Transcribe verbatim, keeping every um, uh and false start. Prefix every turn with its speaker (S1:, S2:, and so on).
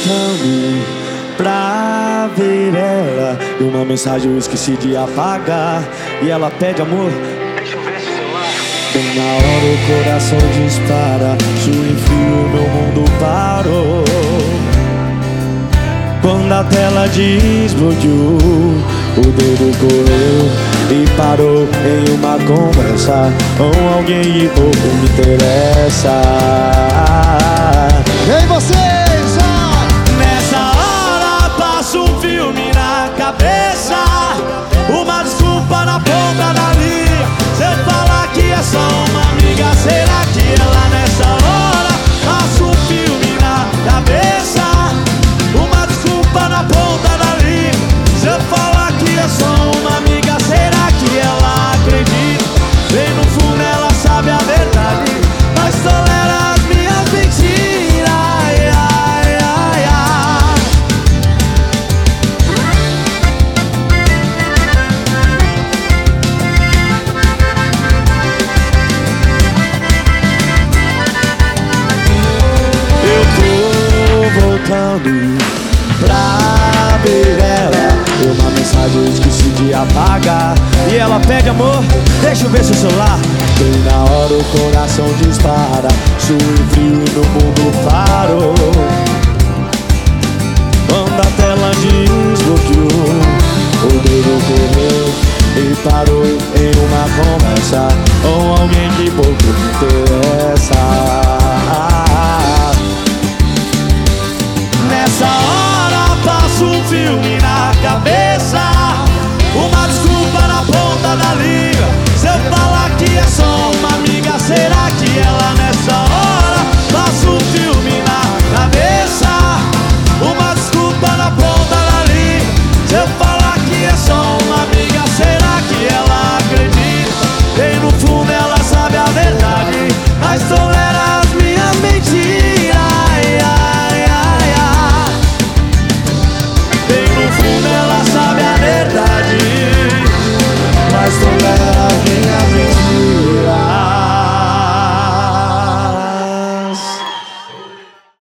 S1: voltando pra ver ela, e uma mensagem eu esqueci de apagar, e ela pede amor.
S2: Deixa eu ver esse celular.
S1: Bem na hora o coração dispara, suor frio, meu mundo parou. Quando a tela explodiu, o dedo correu e parou em uma conversa com alguém que pouco me interessa.
S3: Ei, vocês! Ó.
S1: Nessa hora passa um filme na cabeça, uma desculpa na ponta da linha. Se eu falar que é só uma amiga, será que ela nessa hora passa um filme na cabeça, uma desculpa na ponta da linha? Se eu falar que é só uma amiga, será que ela acredita? Bem no fundo ela sabe a verdade, mas tolera as minhas mentiras. Ai, ai, ai, ai. Eu tô voltando pra ver ela, e uma mensagem eu esqueci de apagar, e ela pede amor. Deixa eu ver seu celular. Bem na hora o coração dispara, suor frio no mundo parou. Quando a tela de